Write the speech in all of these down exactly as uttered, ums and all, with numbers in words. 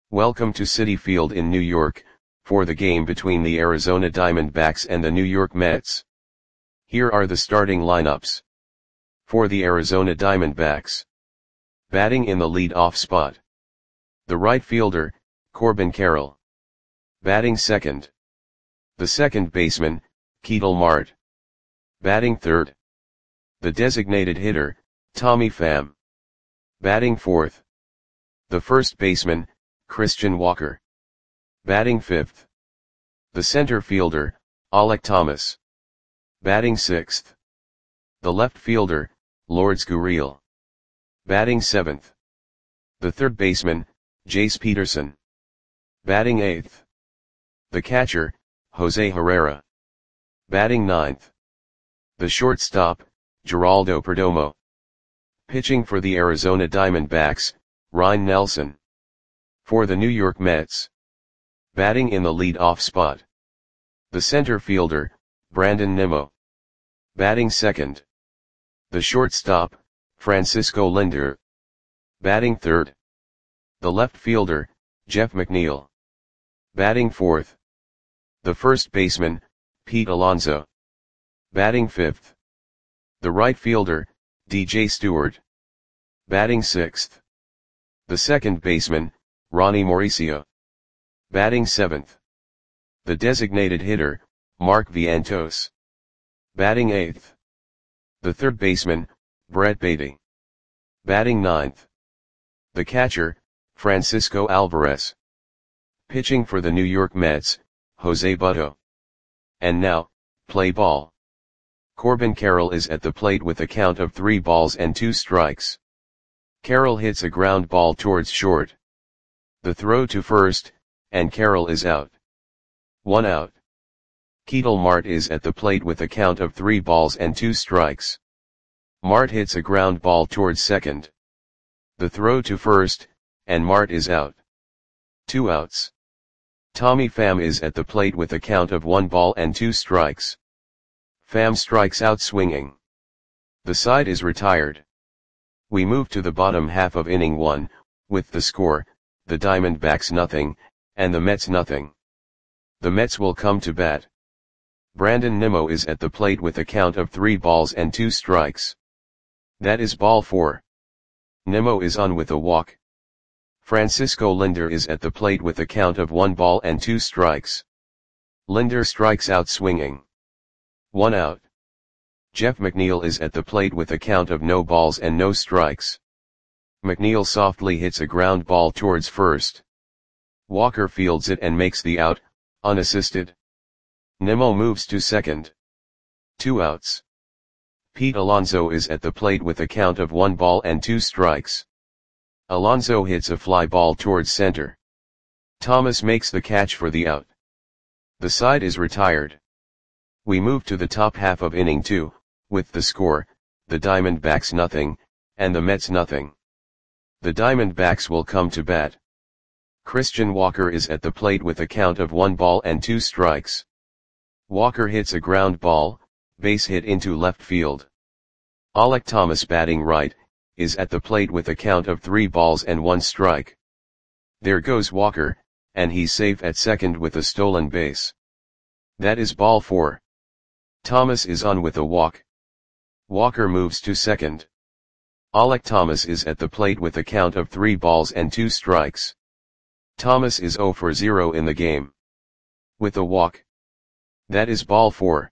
Welcome to Citi Field in New York, for the game between the Arizona Diamondbacks and the New York Mets. Here are the starting lineups. For the Arizona Diamondbacks. Batting in the lead-off spot. The right fielder, Corbin Carroll. Batting second. The second baseman, Ketel Marte. Batting third. The designated hitter, Tommy Pham. Batting fourth. The first baseman, Christian Walker. Batting fifth. The center fielder, Alek Thomas. Batting sixth. The left fielder, Lourdes Gurriel. Batting seventh. The third baseman, Jace Peterson. Batting eighth. The catcher, Jose Herrera. Batting ninth. The shortstop, Geraldo Perdomo. Pitching for the Arizona Diamondbacks, Ryne Nelson. For the New York Mets. Batting in the lead-off spot. The center fielder, Brandon Nimmo. Batting second. The shortstop, Francisco Lindor. Batting third. The left fielder, Jeff McNeil. Batting fourth. The first baseman, Pete Alonso. Batting fifth. The right fielder, D J Stewart. Batting sixth. The second baseman, Ronnie Mauricio. Batting seventh. The designated hitter, Mark Vientos. Batting eighth. The third baseman, Brett Baty. Batting ninth. The catcher, Francisco Alvarez. Pitching for the New York Mets, Jose Butto. And now, play ball. Corbin Carroll is at the plate with a count of three balls and two strikes. Carroll hits a ground ball towards short. The throw to first, and Carroll is out. One out. Ketel Marte is at the plate with a count of three balls and two strikes. Marte hits a ground ball towards second. The throw to first, and Marte is out. Two outs. Tommy Pham is at the plate with a count of one ball and two strikes. Pham strikes out swinging. The side is retired. We move to the bottom half of inning one, with the score, the Diamondbacks nothing, and the Mets nothing. The Mets will come to bat. Brandon Nimmo is at the plate with a count of three balls and two strikes. That is ball four. Nimmo is on with a walk. Francisco Lindor is at the plate with a count of one ball and two strikes. Lindor strikes out swinging. One out. Jeff McNeil is at the plate with a count of no balls and no strikes. McNeil softly hits a ground ball towards first. Walker fields it and makes the out, unassisted. Nimmo moves to second. Two outs. Pete Alonso is at the plate with a count of one ball and two strikes. Alonso hits a fly ball towards center. Thomas makes the catch for the out. The side is retired. We move to the top half of inning two, with the score, the Diamondbacks nothing, and the Mets nothing. The Diamondbacks will come to bat. Christian Walker is at the plate with a count of one ball and two strikes. Walker hits a ground ball, base hit into left field. Alek Thomas batting right, is at the plate with a count of three balls and one strike. There goes Walker, and he's safe at second with a stolen base. That is ball four. Thomas is on with a walk. Walker moves to second. Alek Thomas is at the plate with a count of three balls and two strikes. Thomas is zero for zero in the game. With a walk. That is ball four.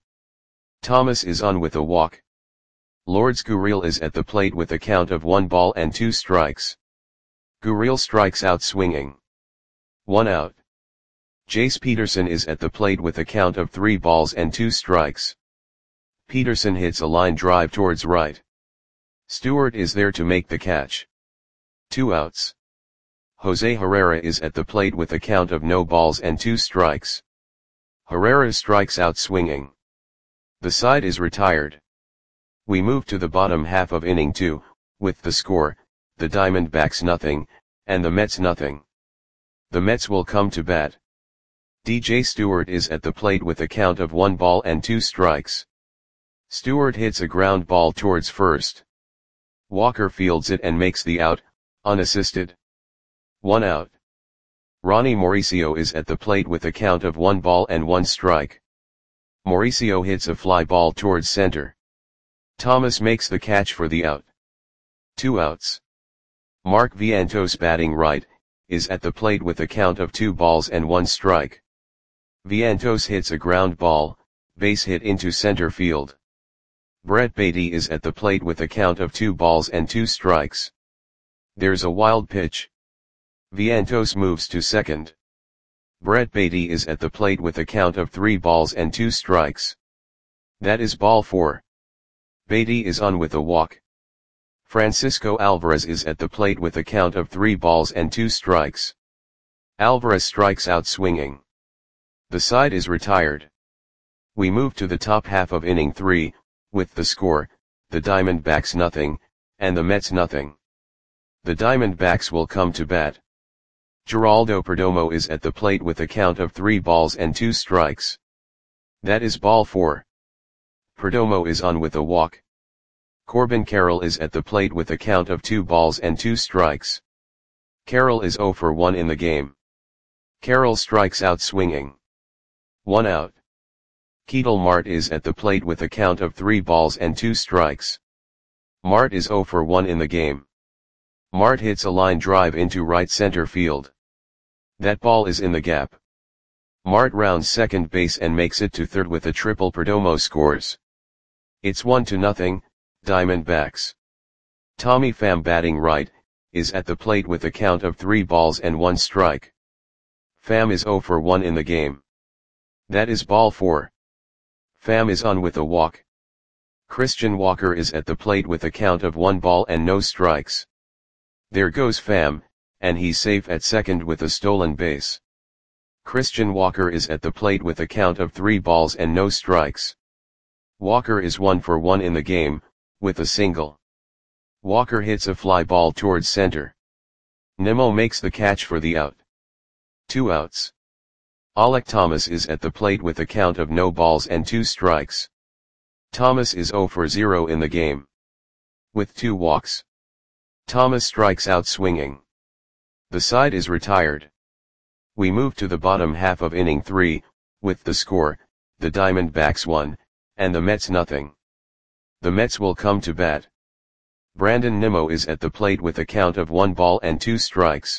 Thomas is on with a walk. Lourdes Gurriel is at the plate with a count of one ball and two strikes. Gurriel strikes out swinging. One out. Jace Peterson is at the plate with a count of three balls and two strikes. Peterson hits a line drive towards right. Stewart is there to make the catch. Two outs. Jose Herrera is at the plate with a count of no balls and two strikes. Herrera strikes out swinging. The side is retired. We move to the bottom half of inning two, with the score, the Diamondbacks nothing, and the Mets nothing. The Mets will come to bat. D J Stewart is at the plate with a count of one ball and two strikes. Stewart hits a ground ball towards first. Walker fields it and makes the out, unassisted. One out. Ronnie Mauricio is at the plate with a count of one ball and one strike. Mauricio hits a fly ball towards center. Thomas makes the catch for the out. Two outs. Mark Vientos, batting right, is at the plate with a count of two balls and one strike. Vientos hits a ground ball, base hit into center field. Brett Baty is at the plate with a count of two balls and two strikes. There's a wild pitch. Vientos moves to second. Brett Baty is at the plate with a count of three balls and two strikes. That is ball four. Baty is on with a walk. Francisco Alvarez is at the plate with a count of three balls and two strikes. Alvarez strikes out swinging. The side is retired. We move to the top half of inning three, with the score, the Diamondbacks nothing, and the Mets nothing. The Diamondbacks will come to bat. Geraldo Perdomo is at the plate with a count of three balls and two strikes. That is ball four. Perdomo is on with a walk. Corbin Carroll is at the plate with a count of two balls and two strikes. Carroll is oh for one in the game. Carroll strikes out swinging. One out. Ketel Marte is at the plate with a count of three balls and two strikes. Marte is oh for one in the game. Marte hits a line drive into right center field. That ball is in the gap. Marte rounds second base and makes it to third with a triple. Perdomo scores. It's one to nothing, Diamondbacks. Tommy Pham, batting right, is at the plate with a count of three balls and one strike. Pham is oh for one in the game. That is ball four. Pham is on with a walk. Christian Walker is at the plate with a count of one ball and no strikes. There goes Pham, and he's safe at second with a stolen base. Christian Walker is at the plate with a count of three balls and no strikes. Walker is one for one in the game, with a single. Walker hits a fly ball towards center. Nimmo makes the catch for the out. Two outs. Alek Thomas is at the plate with a count of no balls and two strikes. Thomas is oh for zero in the game. With two walks. Thomas strikes out swinging. The side is retired. We move to the bottom half of inning three, with the score, the Diamondbacks one, and the Mets nothing. The Mets will come to bat. Brandon Nimmo is at the plate with a count of one ball and two strikes.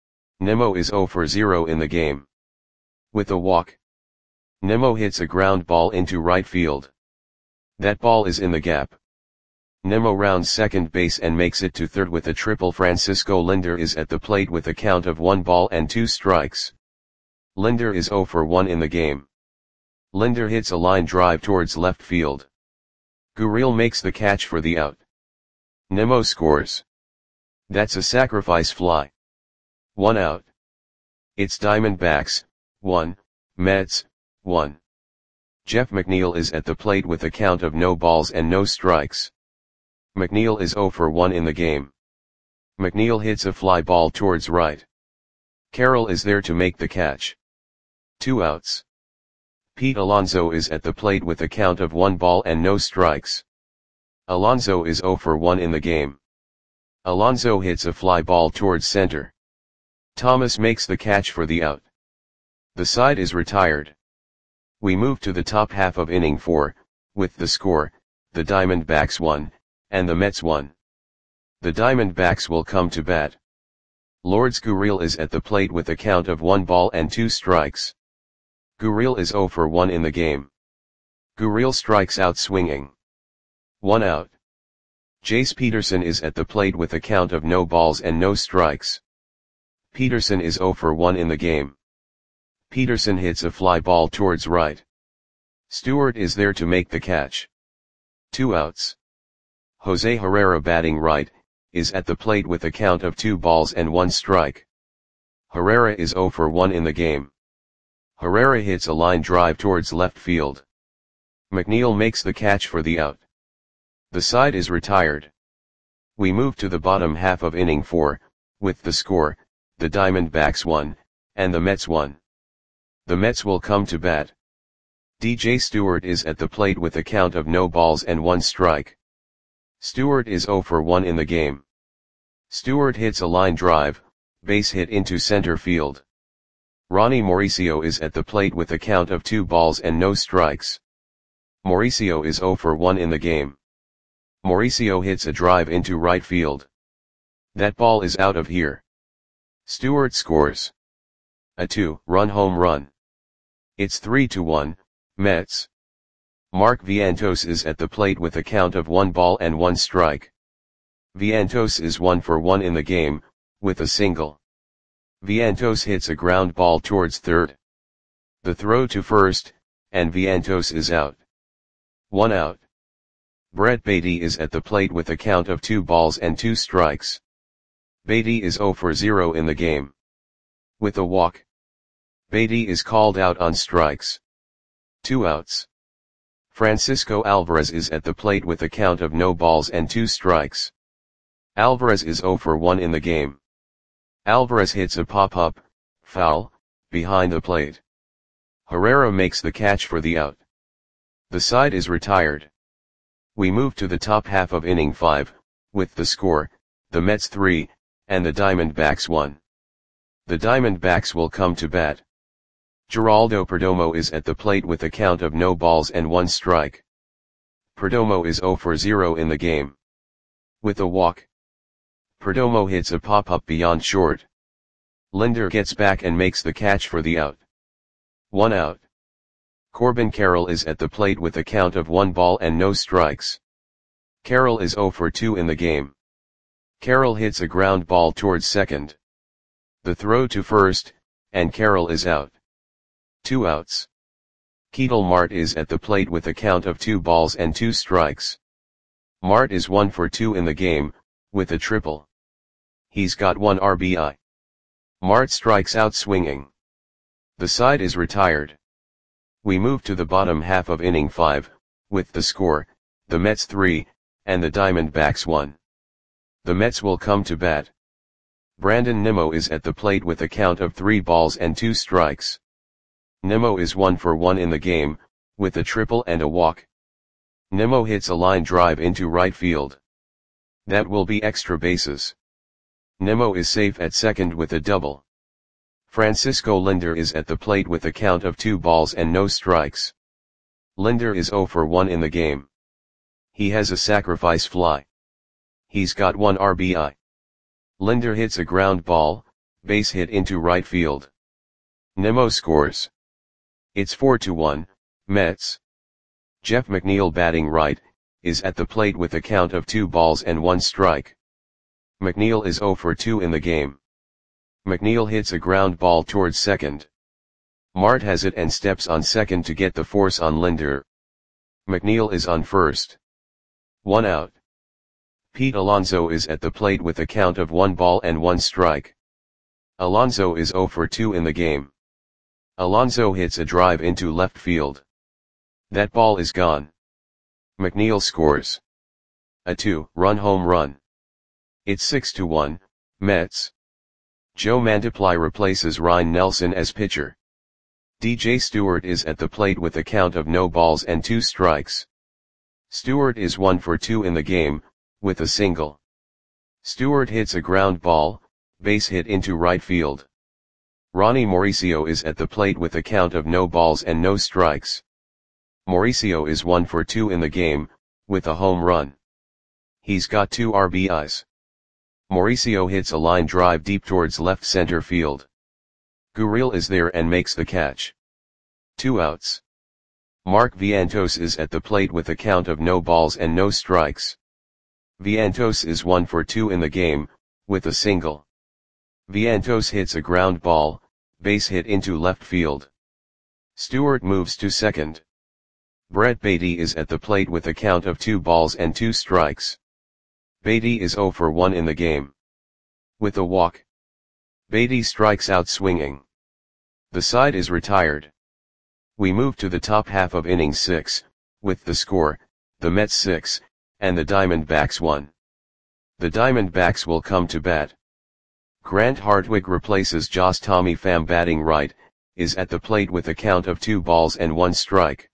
Nimmo is oh for zero in the game. With a walk. Nimmo hits a ground ball into right field. That ball is in the gap. Nimmo rounds second base and makes it to third with a triple. Francisco Lindor is at the plate with a count of one ball and two strikes. Lindor is oh for one in the game. Lindor hits a line drive towards left field. Gurriel makes the catch for the out. Nimmo scores. That's a sacrifice fly. One out. It's Diamondbacks, one, Mets, one. Jeff McNeil is at the plate with a count of no balls and no strikes. McNeil is oh for one in the game. McNeil hits a fly ball towards right. Carroll is there to make the catch. Two outs. Pete Alonso is at the plate with a count of one ball and no strikes. Alonso is oh for one in the game. Alonso hits a fly ball towards center. Thomas makes the catch for the out. The side is retired. We move to the top half of inning four, with the score, the Diamondbacks one, and the Mets one. The Diamondbacks will come to bat. Lourdes Gurriel is at the plate with a count of one ball and two strikes. Gurriel is oh for one in the game. Gurriel strikes out swinging. One out. Jace Peterson is at the plate with a count of no balls and no strikes. Peterson is oh for one in the game. Peterson hits a fly ball towards right. Stewart is there to make the catch. Two outs. Jose Herrera, batting right, is at the plate with a count of two balls and one strike. Herrera is oh for one in the game. Herrera hits a line drive towards left field. McNeil makes the catch for the out. The side is retired. We move to the bottom half of inning four, with the score, the Diamondbacks one, and the Mets one. The Mets will come to bat. D J Stewart is at the plate with a count of no balls and one strike. Stewart is oh for one in the game. Stewart hits a line drive, base hit into center field. Ronnie Mauricio is at the plate with a count of two balls and no strikes. Mauricio is zero for one in the game. Mauricio hits a drive into right field. That ball is out of here. Stewart scores a two-run home run. It's three to one, Mets. Mark Vientos is at the plate with a count of one ball and one strike. Vientos is one for one in the game, with a single. Vientos hits a ground ball towards third. The throw to first, and Vientos is out. One out. Brett Baty is at the plate with a count of two balls and two strikes. Baty is zero for zero in the game. With a walk. Baty is called out on strikes. Two outs. Francisco Alvarez is at the plate with a count of no balls and two strikes. Alvarez is zero for one in the game. Alvarez hits a pop-up, foul, behind the plate. Herrera makes the catch for the out. The side is retired. We move to the top half of inning five, with the score, the Mets three, and the Diamondbacks one. The Diamondbacks will come to bat. Geraldo Perdomo is at the plate with a count of no balls and one strike. Perdomo is zero for zero in the game. With a walk. Perdomo hits a pop-up beyond short. Linder gets back and makes the catch for the out. One out. Corbin Carroll is at the plate with a count of one ball and no strikes. Carroll is zero for two in the game. Carroll hits a ground ball towards second. The throw to first, and Carroll is out. Two outs. Ketel Marte is at the plate with a count of two balls and two strikes. Marte is one for two in the game, with a triple. He's got one R B I. Marte strikes out swinging. The side is retired. We move to the bottom half of inning five, with the score, the Mets three, and the Diamondbacks one. The Mets will come to bat. Brandon Nimmo is at the plate with a count of three balls and two strikes. Nimmo is one for one in the game, with a triple and a walk. Nimmo hits a line drive into right field. That will be extra bases. Nimmo is safe at second with a double. Francisco Linder is at the plate with a count of two balls and no strikes. Linder is zero for one in the game. He has a sacrifice fly. He's got one R B I. Linder hits a ground ball, base hit into right field. Nimmo scores. It's four to one, Mets. Jeff McNeil batting right, is at the plate with a count of two balls and one strike. McNeil is zero for two in the game. McNeil hits a ground ball towards second. Marte has it and steps on second to get the force on Linder. McNeil is on first. One out. Pete Alonso is at the plate with a count of one ball and one strike. Alonso is zero for two in the game. Alonso hits a drive into left field. That ball is gone. McNeil scores a two-run home run. It's six to one, Mets. Joe Mantiply replaces Ryan Nelson as pitcher. D J Stewart is at the plate with a count of no balls and two strikes. Stewart is one for two in the game, with a single. Stewart hits a ground ball, base hit into right field. Ronnie Mauricio is at the plate with a count of no balls and no strikes. Mauricio is one for two in the game, with a home run. He's got two R B Is. Mauricio hits a line drive deep towards left center field. Gurriel is there and makes the catch. Two outs. Mark Vientos is at the plate with a count of no balls and no strikes. Vientos is one for two in the game, with a single. Vientos hits a ground ball, base hit into left field. Stewart moves to second. Brett Baty is at the plate with a count of two balls and two strikes. Baty is zero for one in the game. With a walk. Baty strikes out swinging. The side is retired. We move to the top half of inning six, with the score, the Mets six, and the Diamondbacks one. The Diamondbacks will come to bat. Grant Hartwig replaces Josh Tommy Pham batting right, is at the plate with a count of two balls and one strike.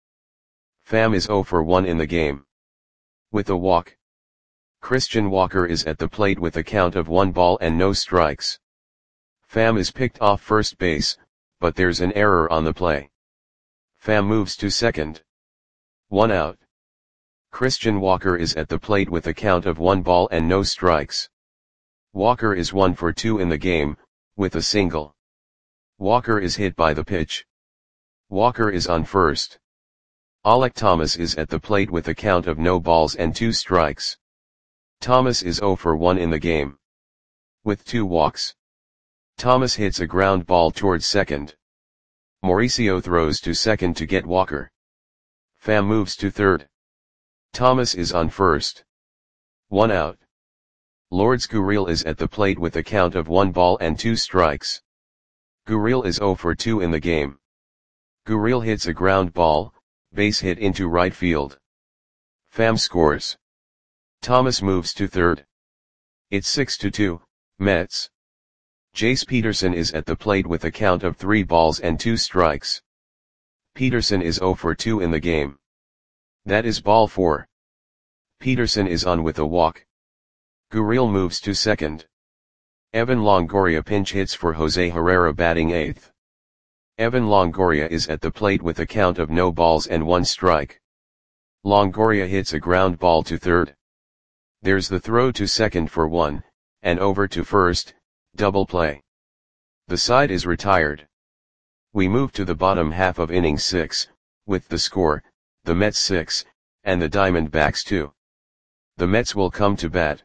Pham is zero for one in the game. With a walk. Christian Walker is at the plate with a count of one ball and no strikes. Pham is picked off first base, but there's an error on the play. Pham moves to second. One out. Christian Walker is at the plate with a count of one ball and no strikes. Walker is one for two in the game, with a single. Walker is hit by the pitch. Walker is on first. Alec Thomas is at the plate with a count of no balls and two strikes. Thomas is zero for one in the game. With two walks. Thomas hits a ground ball towards second. Mauricio throws to second to get Walker. Pham moves to third. Thomas is on first. One out. Lourdes Gurriel is at the plate with a count of one ball and two strikes. Gurriel is zero for two in the game. Gurriel hits a ground ball, base hit into right field. Pham scores. Thomas moves to third. It's six to two, Mets. Jace Peterson is at the plate with a count of three balls and two strikes. Peterson is zero for two in the game. That is ball four. Peterson is on with a walk. Gurriel moves to second. Evan Longoria pinch hits for Jose Herrera batting eighth. Evan Longoria is at the plate with a count of no balls and one strike. Longoria hits a ground ball to third. There's the throw to second for one, and over to first, double play. The side is retired. We move to the bottom half of inning six, with the score, the Mets six, and the Diamondbacks two. The Mets will come to bat.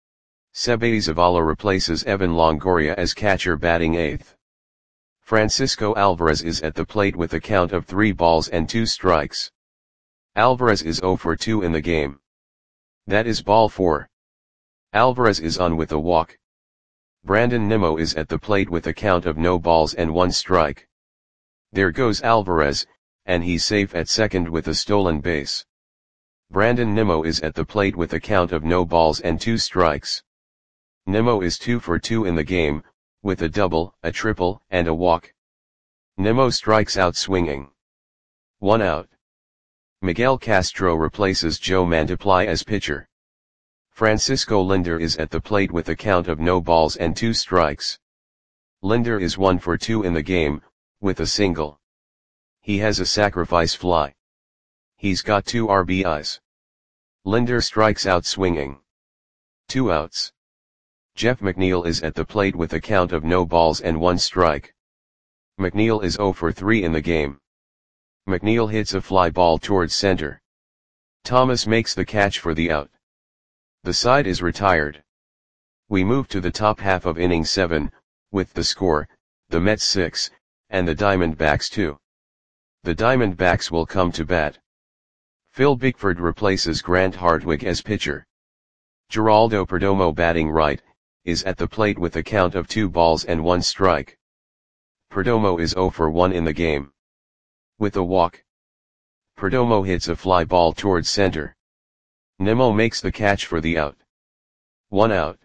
Sebe Zavala replaces Evan Longoria as catcher batting eighth. Francisco Alvarez is at the plate with a count of three balls and two strikes. Alvarez is zero for two in the game. That is ball four. Alvarez is on with a walk. Brandon Nimmo is at the plate with a count of no balls and one strike. There goes Alvarez, and he's safe at second with a stolen base. Brandon Nimmo is at the plate with a count of no balls and two strikes. Nimmo is two for two in the game, with a double, a triple, and a walk. Nimmo strikes out swinging. One out. Miguel Castro replaces Joe Mantiply as pitcher. Francisco Lindor is at the plate with a count of no balls and two strikes. Lindor is one for two in the game, with a single. He has a sacrifice fly. He's got two R B Is. Lindor strikes out swinging. Two outs. Jeff McNeil is at the plate with a count of no balls and one strike. McNeil is zero for three in the game. McNeil hits a fly ball towards center. Thomas makes the catch for the out. The side is retired. We move to the top half of inning seven, with the score, the Mets six, and the Diamondbacks two. The Diamondbacks will come to bat. Phil Bickford replaces Grant Hartwig as pitcher. Geraldo Perdomo batting right, is at the plate with a count of two balls and one strike. Perdomo is zero for one in the game. With a walk. Perdomo hits a fly ball towards center. Nimmo makes the catch for the out. One out.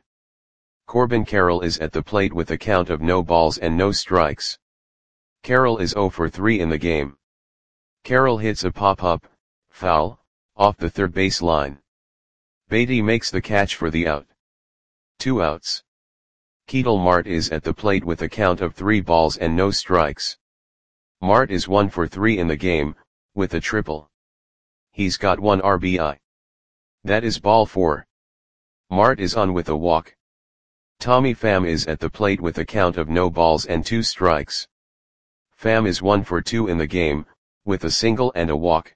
Corbin Carroll is at the plate with a count of no balls and no strikes. Carroll is zero for three in the game. Carroll hits a pop-up, foul, off the third base line. Beatty makes the catch for the out. Two outs. Ketel Marte is at the plate with a count of three balls and no strikes. Marte is one for three in the game, with a triple. He's got one R B I. That is ball four. Marte is on with a walk. Tommy Pham is at the plate with a count of no balls and two strikes. Pham is one for two in the game, with a single and a walk.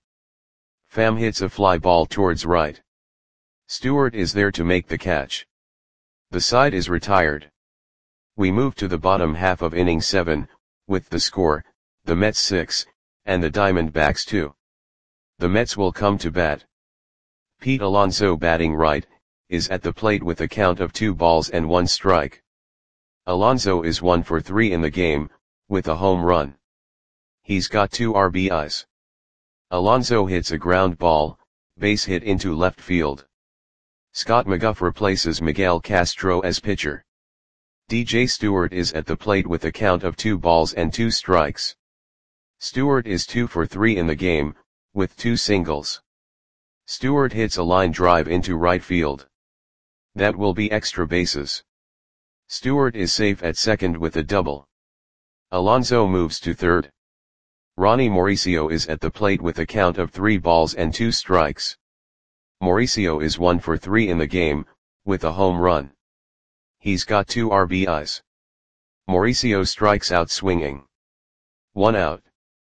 Pham hits a fly ball towards right. Stewart is there to make the catch. The side is retired. We move to the bottom half of inning seven, with the score, the Mets six, and the Diamondbacks two. The Mets will come to bat. Pete Alonso batting right, is at the plate with a count of two balls and one strike. Alonso is one for three in the game, with a home run. He's got two R B Is. Alonso hits a ground ball, base hit into left field. Scott McGough replaces Miguel Castro as pitcher. D J Stewart is at the plate with a count of two balls and two strikes. Stewart is two for three in the game, with two singles. Stewart hits a line drive into right field. That will be extra bases. Stewart is safe at second with a double. Alonso moves to third. Ronnie Mauricio is at the plate with a count of three balls and two strikes. Mauricio is one for three in the game, with a home run. He's got two R B Is. Mauricio strikes out swinging. One out.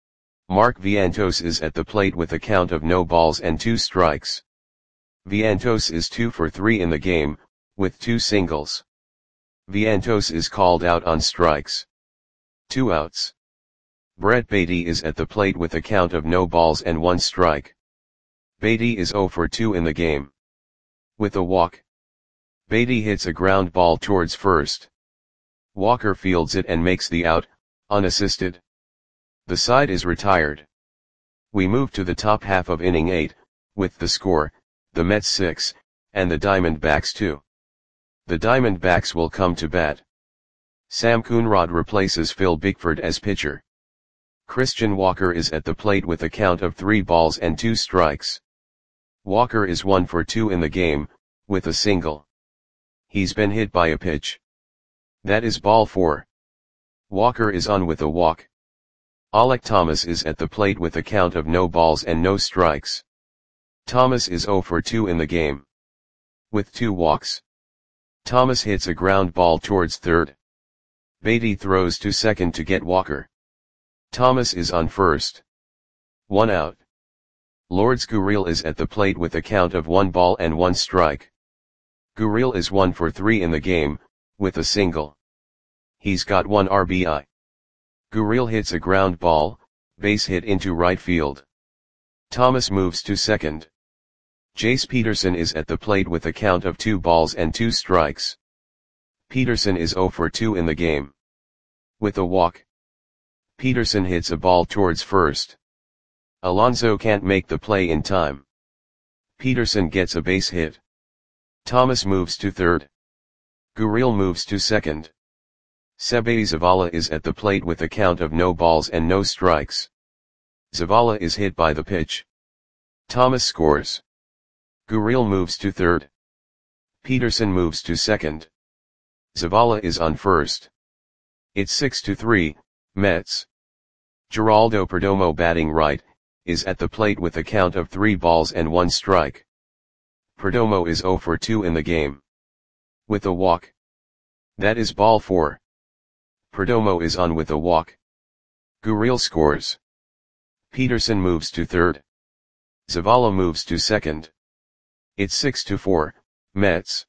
Mark Vientos is at the plate with a count of no balls and two strikes. Vientos is two for three in the game, with two singles. Vientos is called out on strikes. Two outs. Brett Baty is at the plate with a count of no balls and one strike. Baty is zero for two in the game. With a walk. Baty hits a ground ball towards first. Walker fields it and makes the out, unassisted. The side is retired. We move to the top half of inning eight, with the score, the Mets six, and the Diamondbacks two. The Diamondbacks will come to bat. Sam Coonrod replaces Phil Bickford as pitcher. Christian Walker is at the plate with a count of three balls and two strikes. Walker is one for two in the game, with a single. He's been hit by a pitch. That is ball four. Walker is on with a walk. Alek Thomas is at the plate with a count of no balls and no strikes. Thomas is zero for two in the game. With two walks. Thomas hits a ground ball towards third. Baty throws to second to get Walker. Thomas is on first. One out. Lourdes Gurriel is at the plate with a count of one ball and one strike. Gurriel is one for three in the game, with a single. He's got one R B I. Gurriel hits a ground ball, base hit into right field. Thomas moves to second. Jace Peterson is at the plate with a count of two balls and two strikes. Peterson is zero for two in the game. With a walk. Peterson hits a ball towards first. Alonso can't make the play in time. Peterson gets a base hit. Thomas moves to third. Gurriel moves to second. Seby Zavala is at the plate with a count of no balls and no strikes. Zavala is hit by the pitch. Thomas scores. Gurriel moves to third. Peterson moves to second. Zavala is on first. It's six to three, Mets. Geraldo Perdomo batting right, is at the plate with a count of three balls and one strike. Perdomo is zero for two in the game. With a walk. That is ball four. Perdomo is on with a walk. Gurriel scores. Peterson moves to third. Zavala moves to second. It's six to four, Mets.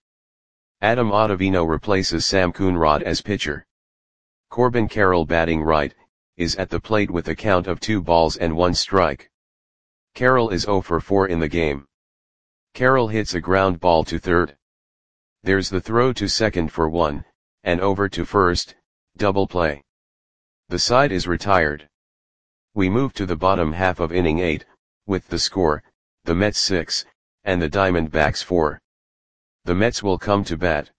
Adam Ottavino replaces Sam Coonrod as pitcher. Corbin Carroll batting right, is at the plate with a count of two balls and one strike. Carroll is zero for four in the game. Carroll hits a ground ball to third. There's the throw to second for one, and over to first, double play. The side is retired. We move to the bottom half of inning eight, with the score, the Mets six, and the Diamondbacks four. The Mets will come to bat.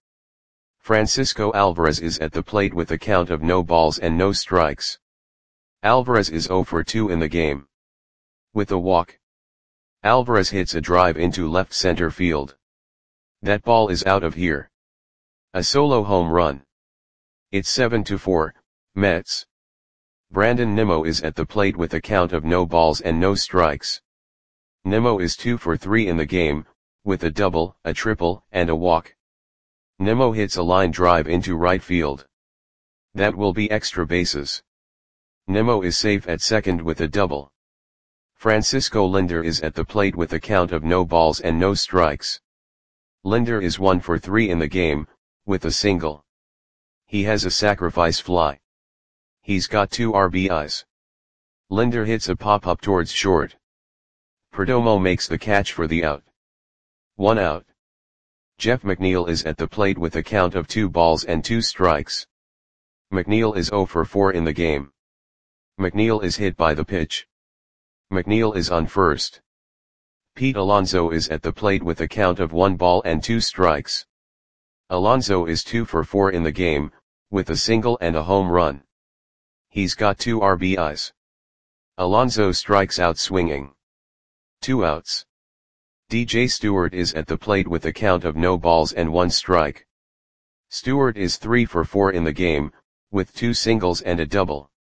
Francisco Alvarez is at the plate with a count of no balls and no strikes. Alvarez is zero for two in the game. With a walk. Alvarez hits a drive into left center field. That ball is out of here. A solo home run. It's seven to four, Mets. Brandon Nimmo is at the plate with a count of no balls and no strikes. Nimmo is two for three in the game, with a double, a triple, and a walk. Nimmo hits a line drive into right field. That will be extra bases. Nimmo is safe at second with a double. Francisco Lindor is at the plate with a count of no balls and no strikes. Lindor is one for three in the game, with a single. He has a sacrifice fly. He's got two R B Is. Lindor hits a pop-up towards short. Perdomo makes the catch for the out. One out. Jeff McNeil is at the plate with a count of two balls and two strikes. McNeil is zero for four in the game. McNeil is hit by the pitch. McNeil is on first. Pete Alonso is at the plate with a count of one ball and two strikes. Alonso is two for four in the game, with a single and a home run. He's got two R B Is. Alonso strikes out swinging. Two outs. D J Stewart is at the plate with a count of no balls and one strike. Stewart is three for four in the game, with two singles and a double.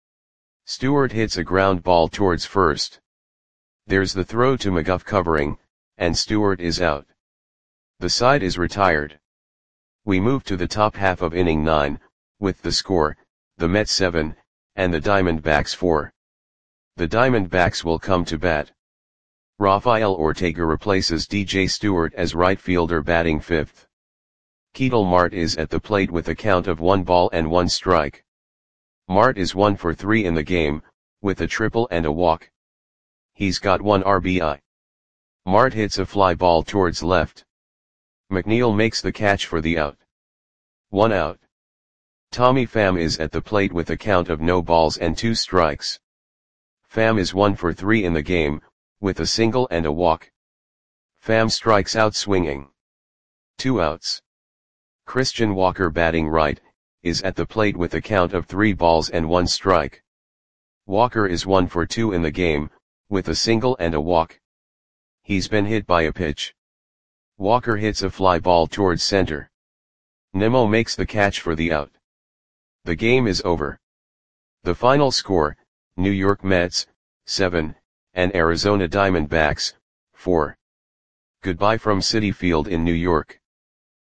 Stewart hits a ground ball towards first. There's the throw to McGough covering, and Stewart is out. The side is retired. We move to the top half of inning nine, with the score, the Mets seven, and the Diamondbacks four. The Diamondbacks will come to bat. Rafael Ortega replaces D J Stewart as right fielder batting fifth. Ketel Marte is at the plate with a count of one ball and one strike. Marte is one for three in the game, with a triple and a walk. He's got one R B I. Marte hits a fly ball towards left. McNeil makes the catch for the out. One out. Tommy Pham is at the plate with a count of no balls and two strikes. Pham is one for three in the game, with a single and a walk. Pham strikes out swinging. Two outs. Christian Walker, batting right, is at the plate with a count of three balls and one strike. Walker is one for two in the game, with a single and a walk. He's been hit by a pitch. Walker hits a fly ball towards center. Nimmo makes the catch for the out. The game is over. The final score, New York Mets, seven, and Arizona Diamondbacks, four. Goodbye from Citi Field in New York.